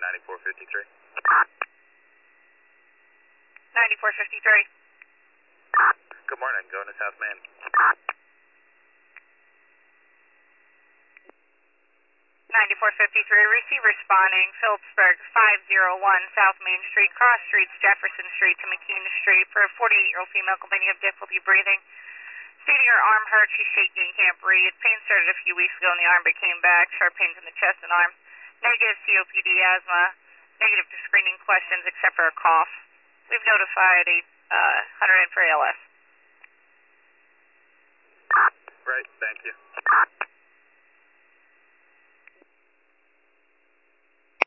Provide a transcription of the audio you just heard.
9453. 9453. Good morning, going to South Main. 9453, receive responding, Phillipsburg 501 South Main Street, cross streets Jefferson Street to McKean Street for a 48-year-old female complaining of difficulty breathing. Stating her arm hurts, she's shaking and can't breathe. Pain started a few weeks ago in the arm but came back. Sharp pains in the chest and arm. Negative COPD asthma. Negative to screening questions except for a cough. We've notified a 100 in for ALS. Right, thank you.